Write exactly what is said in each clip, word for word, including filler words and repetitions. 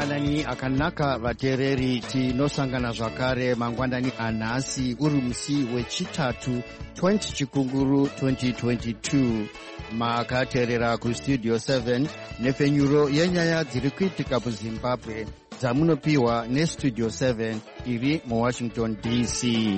mangwanani akanaka vateereri, tinosangana zvakare mangwanani anhasi uri musi wechitatu twenty chikunguru twenty twenty-two. Makateerera kustudio seven nefenyuro yenyaya dziri kuitika kuzimbabwe dzamunopiwa nestudio seven iri muwashington D C.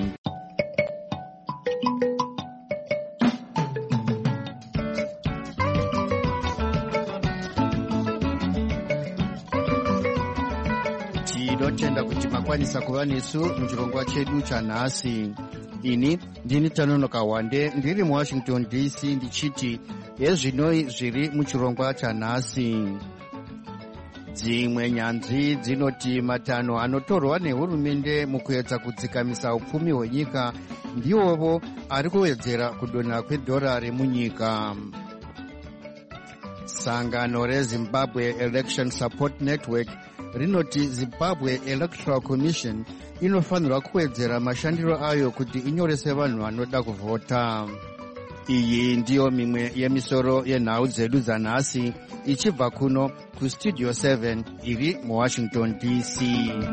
Tinotenda kuti makwanisa kuva nesu muchirongwa chedu chanhasi. Ini ndini Tanonoka Wande ndiri muwashington D C ndichiti yezvinoi zviri muchirongwa chanhasi. Dzimwe nyanzvi dzinoti matanho anotorwa nehurumende mukuedza kudzikamisa upfumi hwenyika ndiwovo ari kuwedzera kudonha kwedhora remunyika. Sangano reZimbabwe Election Support Network rinoti Zimbabwe Electoral Commission inofanirwa kuwedzera mashandiro ayo kuti inyorese vanhu vanoda kuvhota. Iyi ndiyo mimwe yemisoro yenhau dzedu dzanhasi ichibva kuno kustudio seven iri muwashington D C.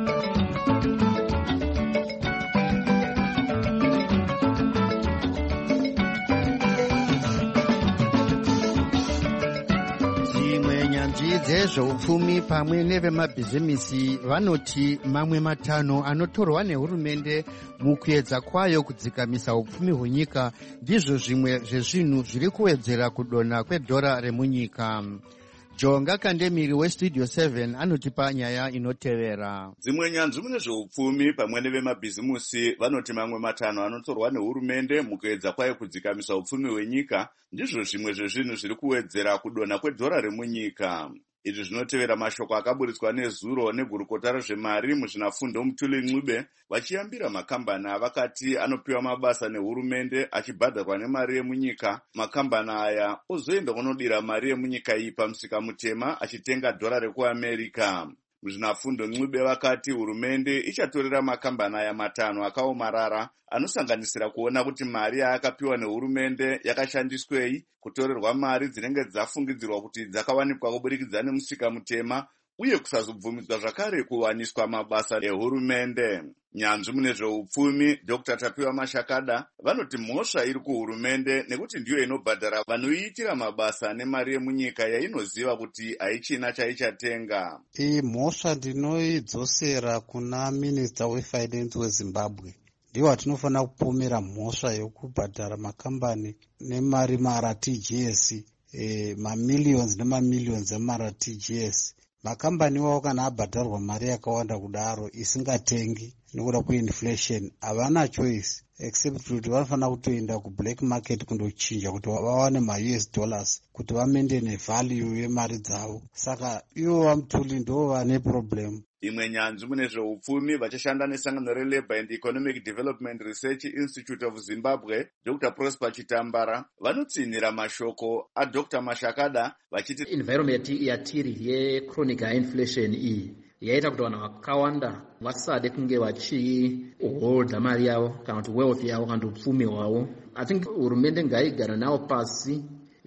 Dzezveupfumi pamwe nevemabhizimisi vanoti mamwe matanho anotorwa nehurumende mukuedza kwayo kudzikamisa upfumi hwenyika ndizvo zvimwe zvezvinhu zviri kuwedzera kudonha kwedhora remunyika. Jonga Kandemiri westudio seven anotipa nyaya inotevera. Dzimwe nyanzvi mune zveupfumi pamwe nevemabhizimusi vanoti mamwe matanho anotorwa nehurumende mukuedza kwayo kudzikamisa upfumi hwenyika ndizvo zvimwe zvezvinhu zviri kuwedzera kudonha kwedhora remunyika. Izvi zvinotevera mashoko akaburitswa nezuro negurukota rezvemari muzvinafundo Mutuli Ncube vachiyambira makambani avakati anopiwa mabasa nehurumende achibhadharwa nemari yemunyika. Makambani aya ozoenda kunodira mari yemunyika iyi pamusika mutema achitenga dhora rekuAmerika. Muzvinafundo Ncube vakati hurumende ichatorera makambani aya matanho akaomarara anosanganisira kuona kuti mari yaakapiwa nehurumende yakashandiswei, kutorerwa mari dzinenge dzafungidzirwa kuti dzakawanikwa kuburikidza nemusika mutema, uye kusazobvumidzwa zvakare kuwaniswa mabasa ehurumende. Nyanzvi mune zveupfumi Doctor Tapiwa Mashakada vanoti mhosva iri kuhurumende nekuti ndiyo inobhadhara vanoiitira mabasa nemari yemunyika yainoziva kuti haichina chaichatenga. Iyi mhosva ndinoidzosera kuna Minister weFinance weZimbabwe. Ndiwo watinofanira kupomera mhosva yokubhadhara makambani nemari mara T G S, eh, mamillions nemamillions emara T G S. Makambani wao kana abhadharwa mari yakawanda kudaro isingatengi nekuda kweinflation havana choice except kuti vanofanira kutoenda kublack market kundochinja kuti vawane ma-U S dollars kuti vamendene value yemari dzavo. Saka ivo vaMutuli ndo vane problem. Imwe nyanzvi mune zveupfumi vachishanda nesangano reLabour and Economic Development Research Institute of Zimbabwe Doctor Prosper Chitambara vanotsinhira mashoko aDoctor Mashakada vachiti environment yatiri yechronic high inflation iyi yaita kuti vanhu vakawanda vasade kunge vachiholda mari yavo kana kuti wealth yavo kana kuti upfumi hwavo. I think hurumende ngaigara navo pasi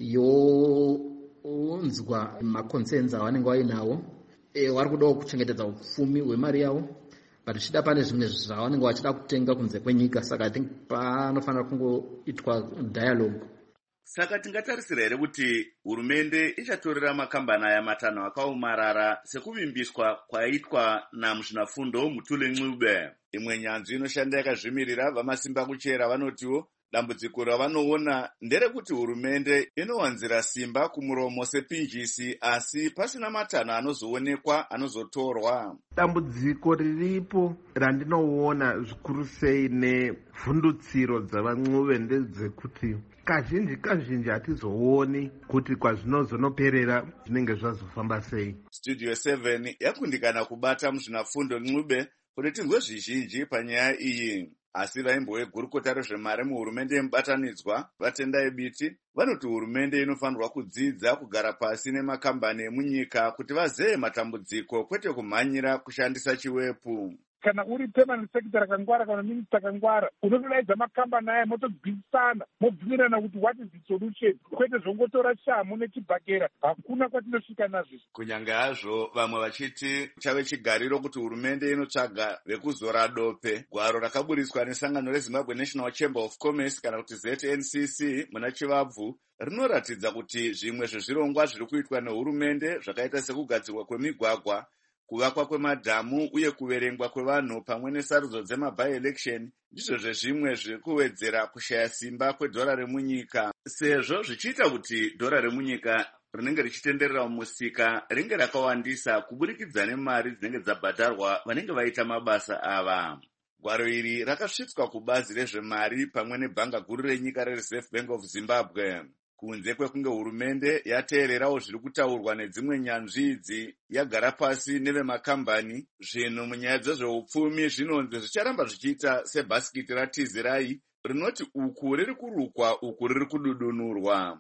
younzwa maconcerns avanenge vainawo. E, vari kudawo kuchengetedza upfumi hwemari yavo, but chida pane zvimwe zvavanenge vachida kutenga kunze kwenyika. Saka I think panofanira kungoitwa dialogue. Saka tingatarisira here kuti hurumende ichatorera makambani aya matanho akaomarara sekuvimbiswa kwaitwa namuzvinafundo Mutuli Ncube. Imwe nyanzvi inoshanda yakazvimirira vamasimba kuchera vanotiwo dambudziko ravanoona nderekuti hurumende inowanzira simba kumuromo sepinjisi asi pasina matanho anozoonekwa anozotorwa. Dambudziko riripo randinoona zvikuru sei nevhundutsiro dzavaNcube ndedzekuti kazhinji kazhinji hatizooni kuti kwazvinozonoperera zvinenge zvazofamba sei. Studio seven yakundikana kubata muzvinafundo Ncube kuti tinzwe zvizhinji panyaya iyi. Asi vaimbo wegurukota rezvemari muhurumende yemubatanidzwa vatendai Biti vanoti hurumende inofanirwa kudzidza kugara pasi nemakambani emunyika kuti vazeye matambudziko kwete kumhanyira kushandisa chiwepu. kana uri permanent secretary akangwara kana minista akangwara, unotodaidza makambani aya motogwirisana mobvumirana kuti what is the solution, kwete zvongotora shamu nechibhakera. Hakuna kwatinosvika nazvo. Kunyange hazvo vamwe vachiti chave chigariro kuti hurumende inotsvaga vekuzora dope, gwaro rakaburiswa nesangano reZimbabwe National Chamber of Commerce kana kuti Z N C C muna chivabvu rinoratidza kuti zvimwe zvezvirongwa zviri kuitwa nehurumende zvakaita sekugadzirwa kwemigwagwa, kuvakwa kwemadhamu uye kuverengwa kwevanhu pamwe nesarudzo dzema-by-election ndizvo zvezvimwe zviri kuwedzera kushaya simba kwedhora remunyika, sezvo zvichiita kuti dhora remunyika rinenge richitenderera mumusika ringe rakawandisa kuburikidza nemari dzinenge dzabhadharwa vanenge vaita mabasa ava. Gwaro iri rakasvitswa kubazi rezvemari pamwe nebhanga guru renyika reReserve Bank of Zimbabwe. Kunze kwekunge hurumende yateererawo zviri kutaurwa nedzimwe nyanzvi idzi, yagara pasi nevemakambani, zvinhu munyaya dzezveupfumi zvinonzi zvicharamba zvichiita sebhasikiti ratizirai rinoti uku riri kurukwa uku riri kududunurwa.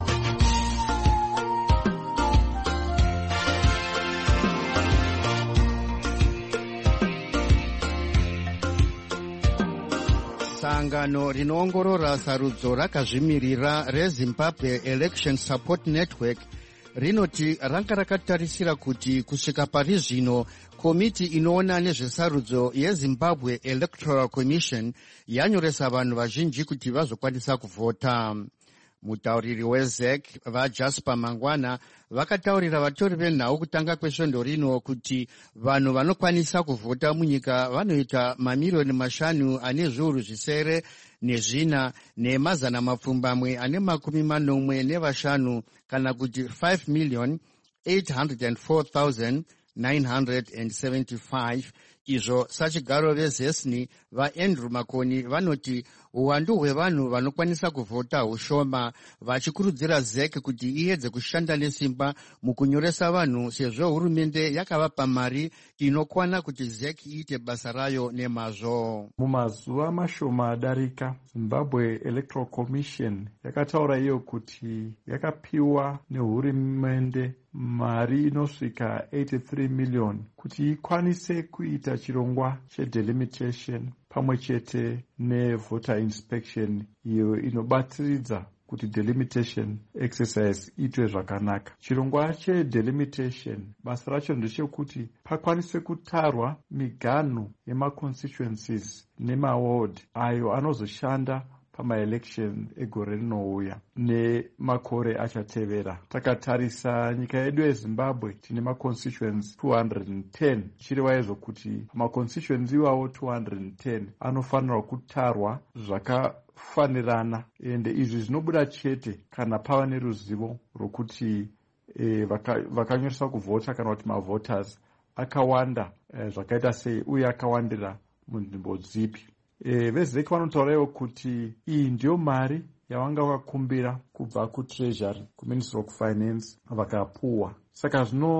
Sangano rinoongorora sarudzo rakazvimirira reZimbabwe Election Support Network rinoti ranga rakatarisira kuti kusvika pari zvino komiti inoona nezvesarudzo yeZimbabwe Electoral Commission yanyoresa vanhu vazhinji kuti vazokwanisa kuvhota. Mutauriri weZ E C vaJasper Mangwana vakataurira vatori venhau kutanga kwesvondo rino kuti vanhu vanokwanisa kuvhota munyika vanoita mamiriyoni mashanu ane zviuru zvisere nezvina nemazana mapfumbamwe ane makumi manomwe nevashanu kana kuti five million eight hundred four thousand nine hundred seventy-five. Izvo sachigaro vezesni vaAndrew Makoni vanoti uwandu hwevanhu vanokwanisa kuvhota hushoma, vachikurudzira Z E C kuti iedze kushanda nesimba mukunyoresa vanhu sezvo hurumende yakavapa mari inokwana kuti Z E C iite basa rayo nemazvo. Mumazuva mashoma adarika, Zimbabwe Electoral Commission yakataura iyo kuti yakapiwa nehurumende mari inosvika eighty-three million kuti ikwanise kuita chirongwa chedelimitation pamwe chete nevoter inspection iyo inobatsiridza kuti delimitation exercise itwe zvakanaka. Chirongwa chedelimitation basa racho ndechekuti pakwanise kutarwa miganhu yemaconstituencies nemaward ayo anozoshanda pamaelection egore rinouya nemakore achatevera. Takatarisa nyika yedu yeZimbabwe tine maconstituents two hundred ten, chireva izvo kuti maconstituents iwawo two hundred ten anofanirwa kutarwa zvakafanirana, ende izvi zvinobuda chete kana pava neruzivo rwokuti e, vakanyoresa vaka kuvhota kana kuti mavoters akawanda e, zvakaita sei uye akawandira munzvimbo dzipi. E, vezeki vanotaurawo kuti iyi ndiyo mari yavanga vakakumbira kubva kutreasury kuministry of finance vakapuwa. Saka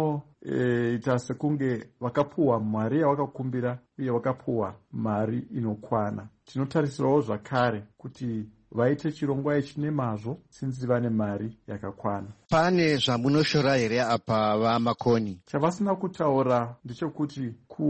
zvinoita e, sekunge vakapuwa mari yavakakumbira uye vakapuwa mari inokwana. Tinotarisirawo zvakare kuti vaite chirongwa ichi nemazvo sinzi vane mari yakakwana. Pane zvamunoshora here apa vaMakoni? Chavasina kutaura ndechekuti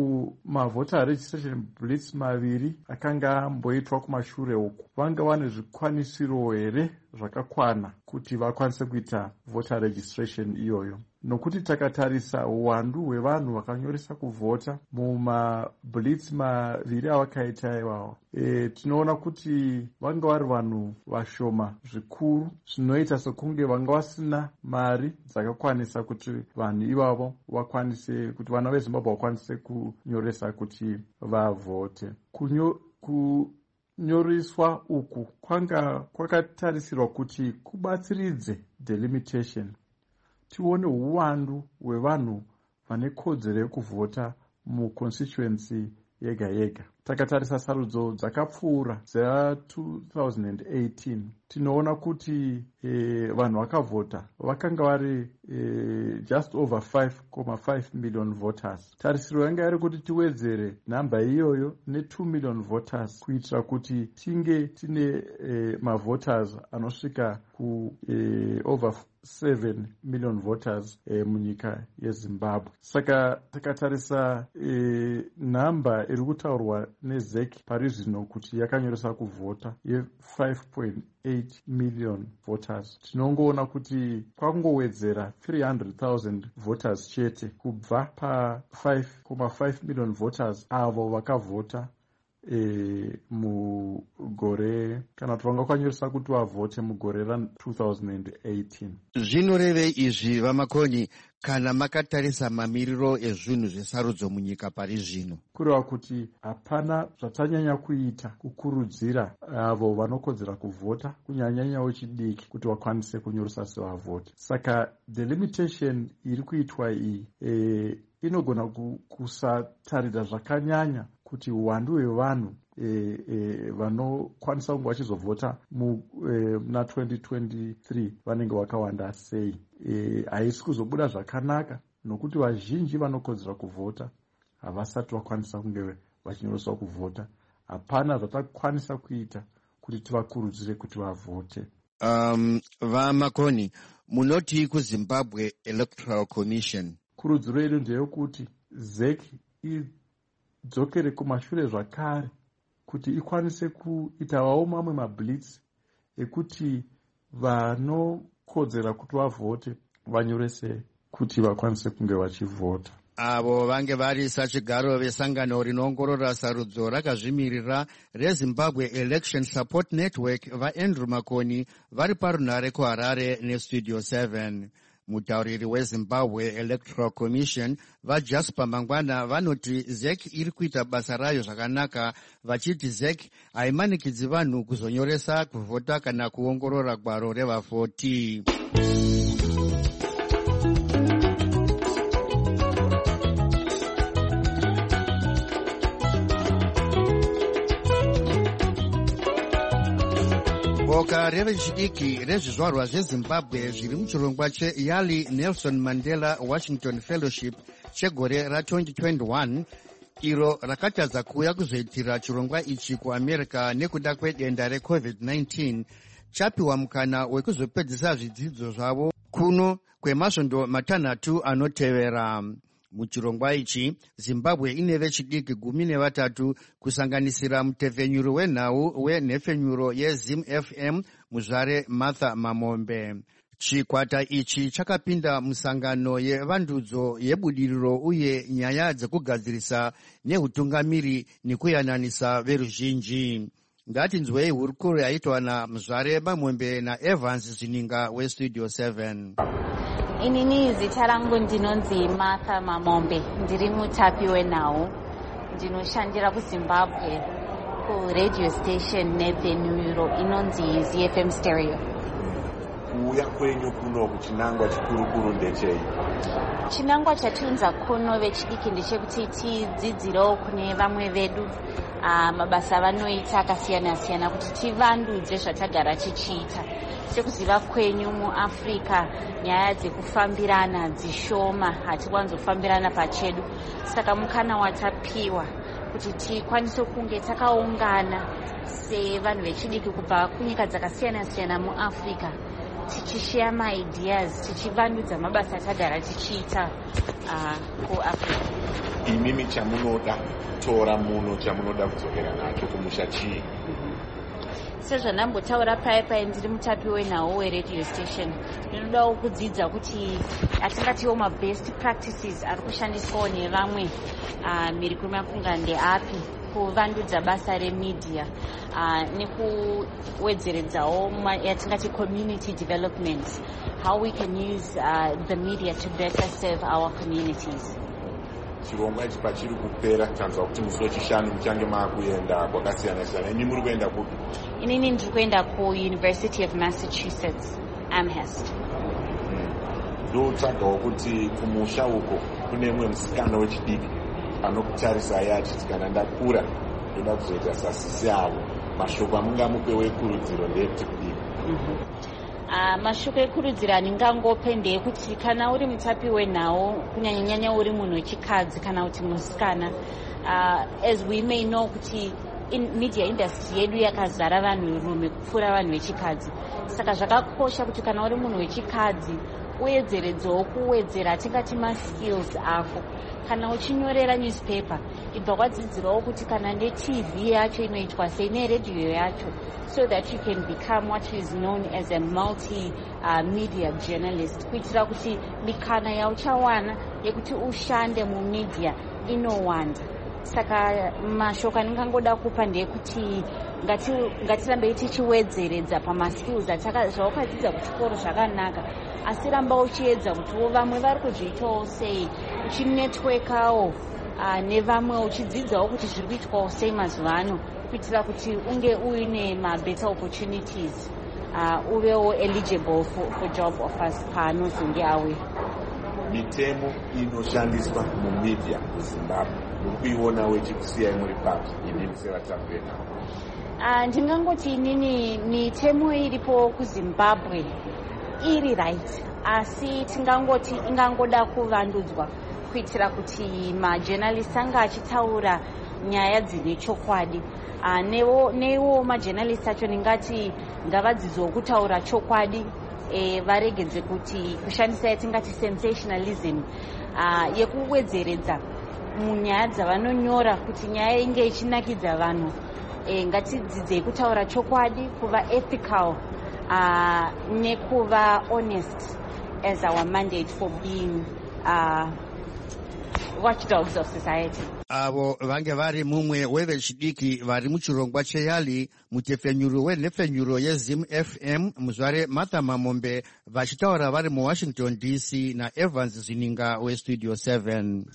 kumavota registration blitz maviri akanga amboitwa kumashure uku vanga vane zvikwanisiro here zvakakwana kuti vakwanise kuita voter registration iyoyo. Nokuti takatarisa uwandu hwevanhu vakanyoresa kuvhota mumablitz maviri avakaita iwawo, e, tinoona kuti vanga vari vanhu vashoma zvikuru, zvinoita sekunge vanga vasina mari dzakakwanisa kuti vanhu ivavo vakwanise kuti vana veZimbabwe vakwanise kunyoresa kuti vavhote. Kunyo, kunyoreswa uku kwanga kwakatarisirwa kuti kubatsiridze delimitation, tione uwandu hwevanhu vane kodzero yekuvhota muconstituency yega yega. takatarisa sarudzo dzakapfuura dza-twenty eighteen tinoona kuti eh, vanhu vakavhota vakanga vari eh, just over five point five million voters. Tarisiro yanga iri kuti tiwedzere nhamba iyoyo ne-two million voters kuitira kuti tinge tine eh, mavoters anosvika ku eh, over seven million voters eh, munyika yeZimbabwe. Saka takatarisa eh, nhamba iri kutaurwa nezE C pari zvino kuti yakanyoresa kuvhota ye-five point eight million voters, tinongoona kuti kwangowedzera three hundred thousand voters chete kubva pa-five point five million voters avo vakavhota E, mugore kana kuti vanga kwanyoresa kuti vavhote mugore ra-twenty eighteen. Zvinorevei izvi vamakoni kana makatarisa mamiriro ezvinhu zvesarudzo munyika pari zvino? Kureva kuti hapana zvatanyanya kuita kukurudzira avo vanokodzera kuvhota kunyanyanya wechidiki kuti vakwanise kunyoresa sevavhoti. Saka the limitation iri kuitwa iyi e, inogona kusataridza zvakanyanya kuti uwandu hwevanhu e, e, vanokwanisa kunge vachizovhota muna e, twenty twenty-three vanenge vakawanda sei. Haisi e, kuzobuda zvakanaka nokuti vazhinji vanokodzera kuvhota havasati vakwanisa kunge vachinyoresa kuvhota. Hapana zvatakwanisa kuita kuti tivakurudzire kuti vavhote. Um, vamakoni, munoti kuZimbabwe Electoral Commission, kurudziro yedu ndeyekuti Z E C idzokere kumashure zvakare kuti ikwanise kuitawo mamwe mablitz ekuti vanokodzera kuti vavhote vanyorese kuti vakwanise kunge vachivhota. Avo vange vari sachigaro vesangano rinoongorora sarudzo rakazvimirira reZimbabwe Election Support Network vaAndrew Makoni vari parunhare kuHarare neStudio seven. Mutauriri weZimbabwe Electoral Commission vaJasper Mangwana vanoti Z E C iri kuita basa rayo zvakanaka, vachiti Z E C haimanikidzi vanhu kuzonyoresa kuvhota kana kuongorora gwaro revavhoti. Boka revechidiki rezvizvarwa zveZimbabwe zviri muchirongwa cheYali Nelson Mandela Washington Fellowship chegore ra-twenty twenty-one iro rakatadza kuuya kuzoitira chirongwa ichi kuAmerica nekuda kwedenda reCovid nineteen chapiwa mukana wekuzopedzisa zvidzidzo zvavo kuno kwemasvondo matanhatu anotevera. Muchirongwa ichi Zimbabwe ine vechidiki gumi nevatatu kusanganisira mutevhenyuro wenhau wenhefenyuro yeZim F M muzvare Martha Mamombe. Chikwata ichi chakapinda musangano yevandudzo yebudiriro uye nyaya dzekugadzirisa neutungamiri nekuyananisa veruzhinji. Ngatinzwei hurukuro yaitwa naMuzvare Mamombe naEvans Zininga weStudio seven. Inini zita rangu ndinonzi Martha Mamombe, ndiri mutapi wenhau, ndinoshandira kuZimbabwe kuradio station nevenhuro inonzi Z F M Stereo. Kuuya kwenyu kuno kuchinangwa chikuru-kuru ndechei? Chinangwa chatiunza kuno vechidiki ndechekuti tidzidzirewo kune vamwe vedu uh, mabasa vanoita akasiyana-siyana kuti tivandudze zvatagara tichiita. Sekuziva kwenyu muAfrica nyaya dzekufambirana dzishoma, hatikwanzofambirana pachedu. Saka mukana watapiwa kuti tikwanise kunge takaungana sevanhu vechidiki kubva kunyika dzakasiyana-siyana muAfrica, tichishare maideas, tichivandudza mabasa atagara tichiita uh, kuAfrica. Imimi chamunoda tora muno chamunoda kudzokera nacho kumusha chii? Sezvanambotaura paya paya ndiri mutapi wenhau weradio station, ndinodawo kudzidza kuti atingatiwo mabest practices ari kushandiswawo nevamwe uh, mhiri kumakunga ndeapi kuvandudza basa remedia uh, nekuwedzeredzawo yatingati community development, how we can use uh, the media to better serve our communities. Chirongwa ichi pachiri kupera tanzwa kuti musi wechishanu muchange maakuenda kwakasiyana-siyana. Imi muri kuenda kupi? Inini ndiri kuenda kuUniversity of Massachusetts, Amherst. Ndotsvagawo kuti kumusha uko kune mumwe musikana wechidiki anokutarisai achiti kana ndakura ndoda kuzoita sasisi avo. Mashoko amungamupe wekurudziro ndeti kudii? Uh, mashoko ekurudziro andingangope ndeyekuti kana uri mutapi wenhau kunyanyanyanya uri munhu wechikadzi kana kuti musikana, uh, as we may know kuti in media industry yedu yakazara vanhurume kupfuura vanhu vechikadzi, saka zvakakosha kuti kana uri munhu wechikadzi uedzeredzewo kuwedzera atingati maskills ako. Kana uchinyorera newspaper ibva kwadzidzirawo kuti kana neTV yacho inoitwa sei neredhiyo yacho, so that you can become what is known as a multi uh, media journalist, kuitira kuti mikana yauchawana yekuti ushande mumedia inowanda. Saka mashoko andingangoda kupa ndeyekuti ngatirambei tichiwedzeredza pamaskills zvawakadzidza kuchikoro zvakanaka, asi ramba uchiedza kutiwo vamwe vari kuzviitawo sei, uchinetworkawo uh, nevamwe uchidzidzawo kuti zviri kuitwawo sei mazuva ano, kuitira kuti unge uine mabetter opportunities, uh, uvewo eligible for, for job offers paanozonge auya. Mitemo inoshandiswa mumedia muZimbabwe ukuiona wechikusiya imwe papi inini sevatapi venhau? Uh, ndingangoti inini mitemo iripo kuZimbabwe iri right, asi tingangoti ingangoda kuvandudzwa kuitira kuti majournalist anga achitaura nyaya dzine chokwadi. Uh, newo newo majournalist acho ndingati ngavadzidzewo kutaura chokwadi, e, varegedze kuti kushandisa yatingati sensationalism, uh, yekuwedzeredza munyaya dzavanonyora kuti nyaya inge ichinakidza vanhu. E, ngatidzidzei kutaura chokwadi, kuva ethical, uh, nekuva honest as our mandate for being uh, watchdogs of society. Avo vange vari mumwe wevechidiki vari muchirongwa cheyali mutefenyuro wenhefenyuro yeZim F M, muzvare Martha Mamombe vachitaura vari muWashington D C naEvans Zininga weStudio seven.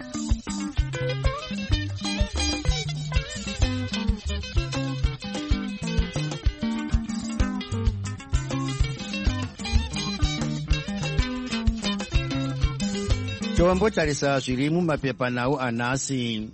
Toambotarisa zviri mumapepanhau anhasi.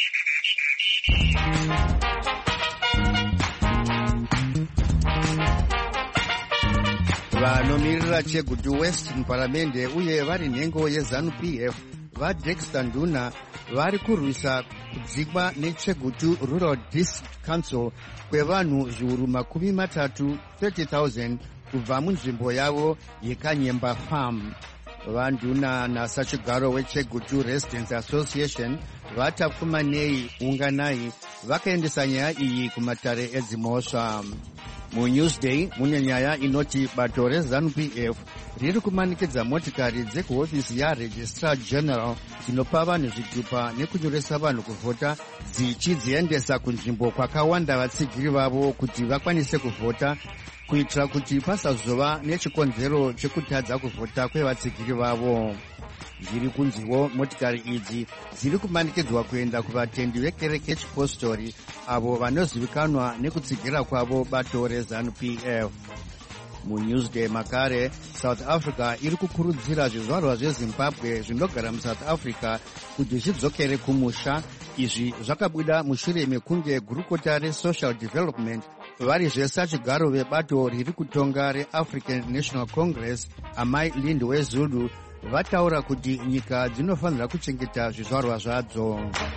Vanomirira Chegutu West muparamende uye vari nhengo yeZanu P F vaDexter Nduna vari kurwisa kudzikwa neChegutu Rural District Council kwevanhu zviuru makumi matatu thirty thousand kubva munzvimbo yavo yeKanyemba Farm. Vanduna nasachigaro weChegutu Residents Association vatapfumanei unganai vakaendesa nyaya iyi kumatare edzimhosva. MuNewsDay mune nyaya inoti bato reZanu P F riri kumanikidza motikari dzekuhofisi yaRegistrar General dzinopa vanhu zvitupa nekunyoresa vanhu kuvhota dzichidziendesa kunzvimbo kwakawanda vatsigiri vavo kuti vakwanise kuvhota, kuitira kuti pasazova nechikonzero chekutadza kuvhota kwevatsigiri vavo. Zviri kunziwo motikari idzi dziri kumanikidzwa kuenda kuvatendi vekereke yechipostori avo vanozivikanwa nekutsigira kwavo bato reZanu P F. MuNewsDay makare, South Africa iri kukurudzira zvizvarwa zveZimbabwe zvinogara muSouth Africa kuti zvidzokere kumusha. Izvi zvakabuda mushure mekunge gurukota reSocial Development vari zvesachigaro vebato riri kutonga reAfrican National Congress Amai Lindwe Zulu vataura kuti nyika dzinofanira kuchengeta zvizvarwa zvadzo.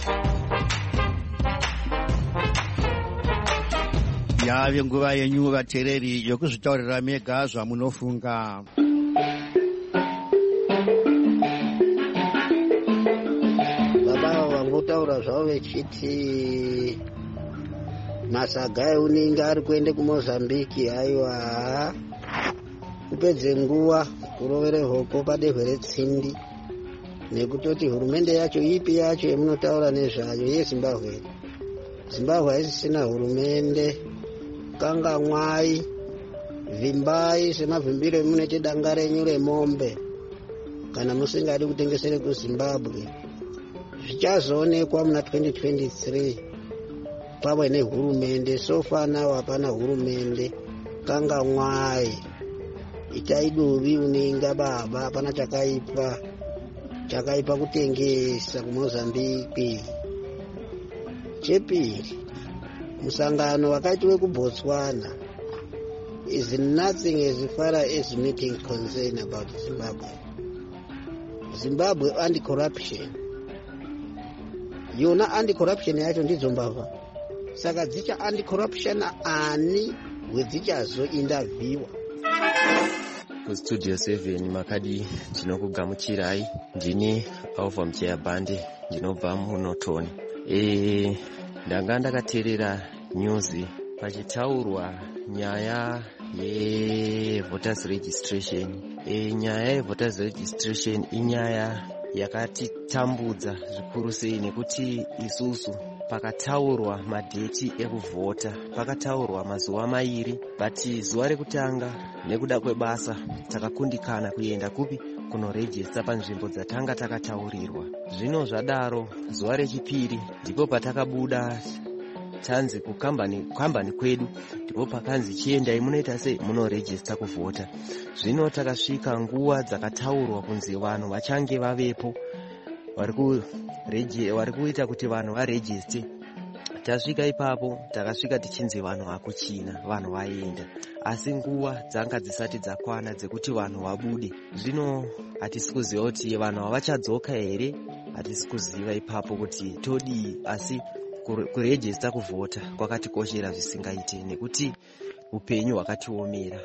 Yave nguva yenyu vateereri yokuzvitaurira mega zvamunofunga. Baba vangotaura zvavo vechiti masaga euninga ari kuende kuMozambique. Aiwa, kupedze nguva kurovere hoko padehwe retsindi nekutoti hurumende yacho ipi yacho yemunotaura nezvayo yeZimbabwe. Zimbabwe haisisina hurumende, kangamwai, vimbai semavimbiro emunete danga renyu remombe kana musingadi kutengesere kuZimbabwe. Zvichazoonekwa muna twenty twenty-three pamwe nehurumende. Sofa nawo hapana hurumende, kangamwai. Itai duvi uninga baba, hapana chakaipa chakaipa kutengesa kuMozambique. Chepiri, musangano wakaitwe kuBotswana is nothing as far as meeting concern about Zimbabwe. Zimbabwe anti-corruption. Yona anti-corruption yacho ndidzo mbavha. Saka dzicha anti-corruption ani wedzichazo interviewa. Kustudio seven Makadi tinokugamuchirai. Ndini Alpha Mcheya Bande ndinobva muNotoni. E ndanga ndakateerera news pachitaurwa nyaya ye voters registration. E nyaya ye voters registration inyaya yakatitambudza zvikuru sei nekuti isusu pakataurwa madheti ekuvhota pakataurwa mazuva mairi, but zuva rekutanga nekuda kwebasa takakundikana kuenda kupi kunorejista panzvimbo dzatanga takataurirwa. Zvino zvadaro zuva rechipiri ndipo patakabuda tanzi kukambani kambani kwedu ndipo pakanzi chiendai munoita sei munorejista kuvhota. Zvino takasvika nguva dzakataurwa kunzi vanhu vachange vavepo vari kuita kuti vanhu varejiste. Tasvika ipapo takasvika tichinzi vanhu hakuchina, vanhu vaenda, asi nguva dzanga dzisati dzakwana dzekuti vanhu vabude. Zvino hatisi kuziva kuti vanhu havachadzoka here, hatisi kuziva ipapo kuti todii, asi kurejista kuvhota kwakatikoshera zvisingaite nekuti upenyu hwakatiomera.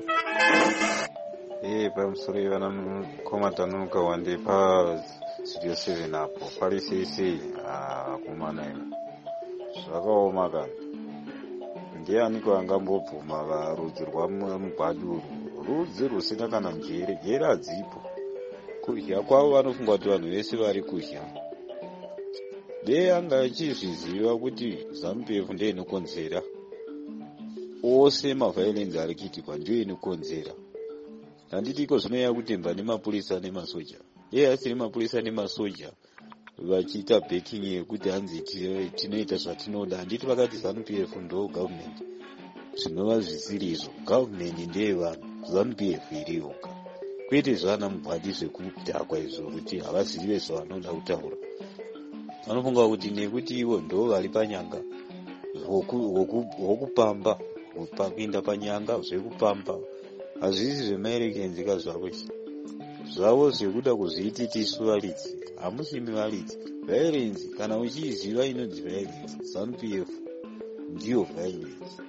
Eh, pamusoro vana mukoma tanuka wande pa studio seven apo pari sisi ah kumana zvakaoma kana ndiani kwangambobvuma varudzi rwamugwaduru rudzi rusina kana njere njere hadzipo. Kudya kwavo vanofunga kuti vanhu vese vari kudya. Dei anga achizviziva kuti ZANU-PF ndiyo inokonzera ose mavhayolenzi ari kuitikwa, ndiyo inokonzera. Handitiko zvinoya kutemba nemapurisa nemasoja. Dei asiri mapurisa nemasoja vachiita backing yekuti hanzi tinoita zvatinoda. Handiti vakati ZANU-PF ndo government, zvinova zvisiri izvo. Government ndeye vanhu, ZANU-PF iri yoga. Kwete zvana mugwadi zvekudhakwa izvo kuti havazive zvavanoda kutaura. Vanofunga kuti nekuti ivo ndo vari panyanga hwokupamba pakuinda panyanga zvekupamba hazvisi zvemaerekenzika zvavo zvavo zvekuda kuzviiti tisu varidzi. Hamusimi varidzi. Violence kana uchiziva inonzi violence, ZANU-PF ndiyo violence.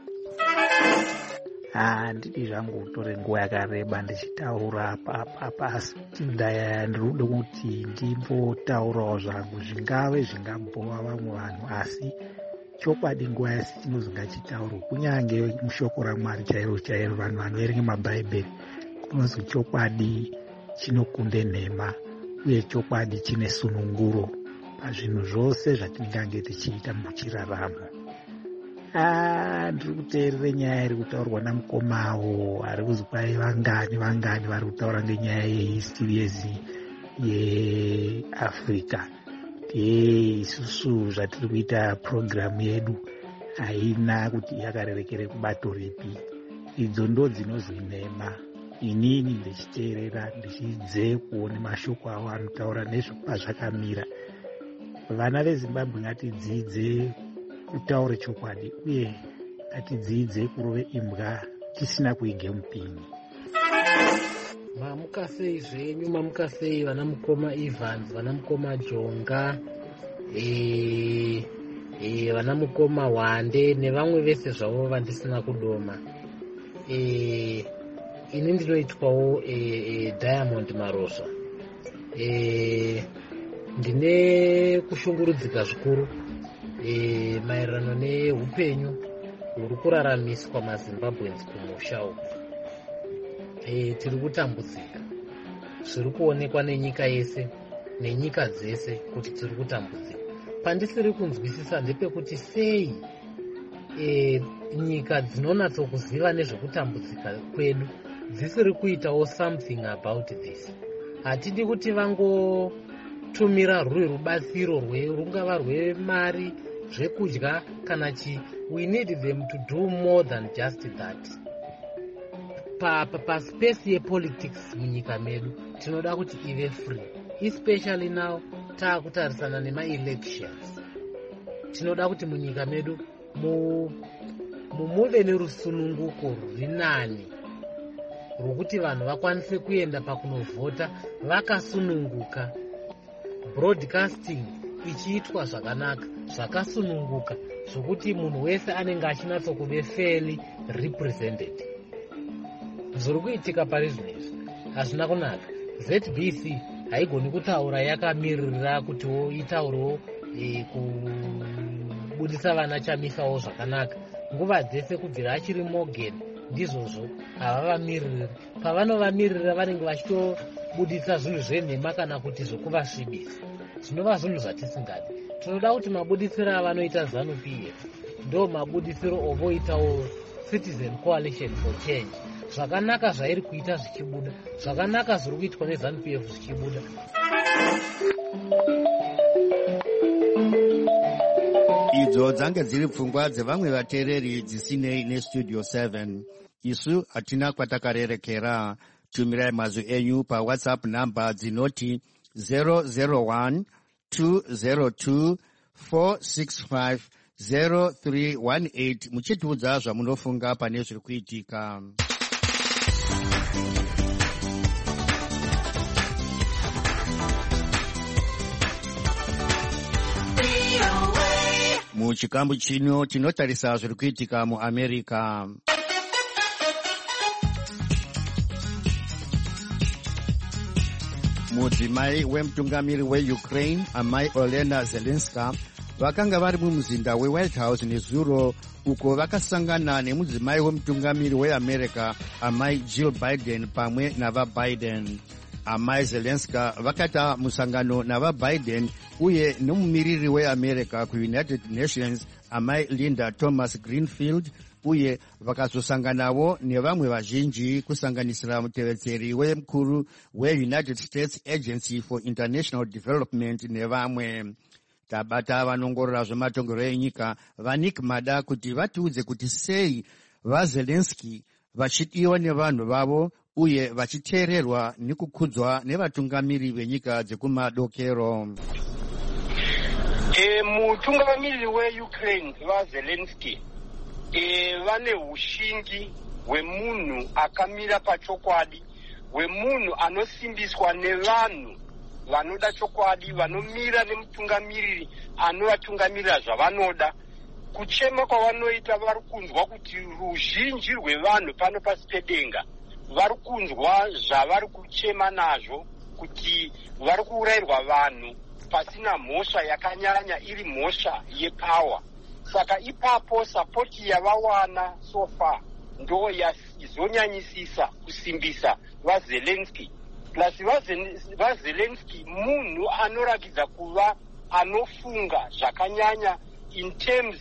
Handidi zvangu kutore nguva yakareba ndichitaura apa, asi ndaya ndinoda kuti ndimbotaurawo zvangu zvingave zvingabhova vamwe vanhu, asi chokwadi nguva yasi chinozongachitaurwa kunyange mushoko raMwari chairo chairo. Vanhu vanoerenga mabhaibheri kunonzi chokwadi chinokunde nhema uye chokwadi chine sununguro pazvinhu zvose zvatingange tichiita muchiraramo. Ah, ndiri kuteerera nyaya iri kutaurwa namukomawo ari kuzi kwai vangani vangani vari kutaura ngenyaya yehistory yeAfrica. Ee, isusu zvatiri kuita programu yedu haina kuti yakarerekere kubato ripi. Idzo ndo dzinozwi nhema. Inini ndichiteerera ndichidze kuona mashoko avo anotaura nezvazvakamira. Vana veZimbabwe ngatidzidze kutaura chokwadi uye ngatidzidze kurove imbwa tisina kuige mupini. Mamuka sei zvenyu, mamuka sei vana mukoma Evans, vana mukoma Jonga, e, e, vana mukoma Wande nevamwe vese zvavo vandisina kudoma. E, ini ndinoitwawo e, e, Diamond Marosva. E, ndine kushungurudzika zvikuru e, maererano neupenyu huri kuraramiswa maZimbabweans kumusha uku. E, tiri kutambudzika. Zviri kuonekwa nenyika yese nenyika dzese kuti tiri kutambudzika. Pandisiri kunzwisisa ndepekuti sei e, nyika dzinonatsokuziva nezvekutambudzika kwedu dzisiri kuitawo something about this. Hatidi kuti vangotumira ruri rubatsiro rungava rwemari, zvekudya kana chi. We need them to do more than just that. Pa, pa, pa space yepolitics munyika medu tinoda kuti ive free, especially now taakutarisana nema elections. Tinoda kuti munyika medu muve nerusununguko ruri nani rwokuti vanhu vakwanise kuenda pakunovhota vakasununguka, broadcasting ichiitwa zvakanaka zvakasununguka zvokuti munhu wese anenge achinatsokuve fairly represented. zviri kuitika pari zvinezvi hazvina kunaka. Z B C haigoni kutaura yakamirira kutiwo itaurewo e, kubudisa vana chamisawo zvakanaka nguva dzese kubvira achiri Morgan. Ndizvozvo havavamiriri, pavanovamirira vanenge vachitobudisa zvinhu zvenhema kana kuti zvokuvasvibisa, zvinova zvinhu zvatisingadi. Tinoda kuti mabudisiro avanoita ZANU P F ndo mabudisiro ovoitawo Citizen Coalition for Change. Zvakanaka zvairi kuita zvichibuda, zvakanaka zviri kuitwa neZANU P F zvichibuda. Idzo dzange dziri pfungwa dzevamwe vateereri dzisinei neStudio seven. Isu hatina kwatakarerekera. Tumirai mazwi enyu paWhatsApp namba dzinoti zero zero one two zero two four six five zero three one eight muchitiudza zvamunofunga pane zviri kuitika. Muchikambu chino tinotarisa zviri kuitika muAmerica. Mudzimai wemutungamiri weUkraine amai Olena Zelenska vakanga vari mumuzinda weWhite House nezuro uko vakasangana nemudzimai wemutungamiri weAmerica amai Jill Biden pamwe navaBiden. Amai Zelenska vakaita musangano navaBiden uye nomumiriri weAmerica kuUnited Nations amai Linda Thomas Greenfield uye vakazosanganawo nevamwe vazhinji kusanganisira mutevedzeri wemukuru weUnited States Agency for International Development nevamwe. Tabata vanongorora zvematongerwo enyika vaNick Mada kuti vatiudze kuti sei vaZelensky vachidiwa nevanhu vavo uye vachiteererwa nekukudzwa nevatungamiri venyika dzekumadokero. E, mutungamiri weUkraine vaZelensky e, vane ushingi hwemunhu akamira pachokwadi, hwemunhu anosimbiswa nevanhu vanoda chokwadi, vanomira nemutungamiriri anovatungamirira zvavanoda. Kuchema kwavanoita vari kunzwa kuti ruzhinji rwevanhu pano pasi pedenga vari kunzwa zvavari kuchema nazvo, kuti vari kuurayirwa vanhu pasina mhosva yakanyanya, iri mhosva yepawa. Saka ipapo sapoti yavawana so far ndo yazonyanyisisa kusimbisa vaZelensky. Plus vaZelensky munhu anorakidza kuva anofunga zvakanyanya in terms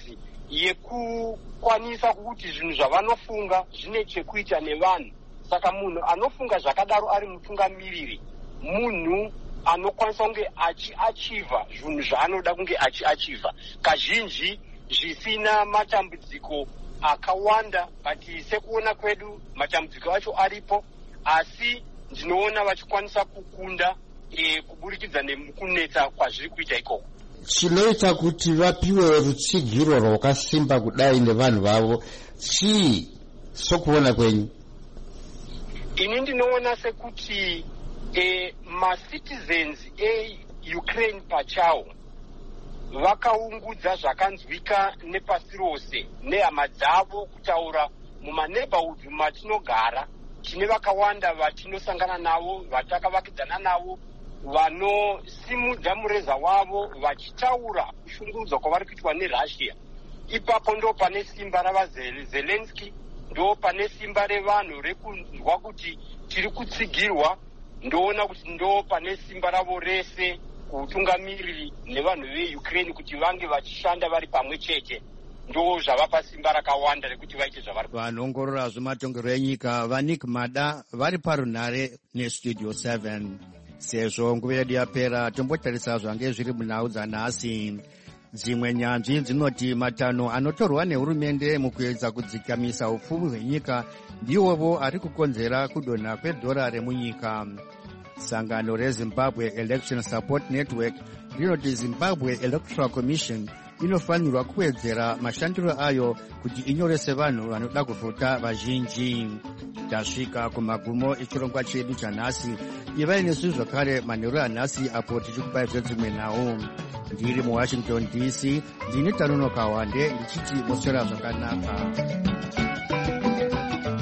yekukwanisa kuti zvinhu zvavanofunga zvine chekuita nevanhu. Saka munhu anofunga zvakadaro ari mutungamiriri, munhu anokwanisa kunge achiachiva zvinhu zvaanoda kunge achiachiva, kazhinji zvisina matambudziko akawanda, but sekuona kwedu matambudziko acho aripo, asi ndinoona vachikwanisa kukunda e, kuburikidza nekunetsa kwazviri kuita ikoko. Chinoita kuti vapiwe rutsigiro rwakasimba kudai nevanhu vavo chii sokuona kwenyu? Ini ndinoona sekuti e, macitizens eUkraine pachawo vakaungudza zvakanzwika nepasi rose nehama dzavo kutaura mumaneighborhood matinogara. Tine vakawanda vatinosangana navo, vatakavakidzana navo, vanosimudza mureza wavo vachitaura kushungurudzwa kwavari kuitwa neRussia. Ipapo ndo pane simba ravaZelensky, ndo pane simba revanhu rekunzwa kuti tiri kutsigirwa, ndoona kuti ndo pane simba ravo rese kutungamiriri nevanhu veUkraine kuti vange vachishanda vari pamwe chete. Ndo zvavapa simba rakawanda rekuti vaite zvavari. Vanongorora zvematongerwo enyika vaNick Mada vari parunhare neStudio seven. Sezvo nguva yedu yapera tombotarisa zvange zviri munhau dzanhasi. Dzimwe nyanzvi dzinoti matanho anotorwa nehurumende mukuedza kudzikamisa upfumi hwenyika ndiwovo ari kukonzera kudonha kwedhora remunyika. Sangano reZimbabwe Election Support Network rinoti Zimbabwe Electoral Commission inofanirwa kuwedzera mashandiro ayo kuti inyorese vanhu vanoda kuvhota vazhinji. Tasvika kumagumo echirongwa chedu chanhasi. Ivai nesu zvakare manheru anhasi apo tichikupai dzimwe nhau. Ndiri muWashington D C, ndini Tanonoka Wande ndichiti moswera zvakanaka.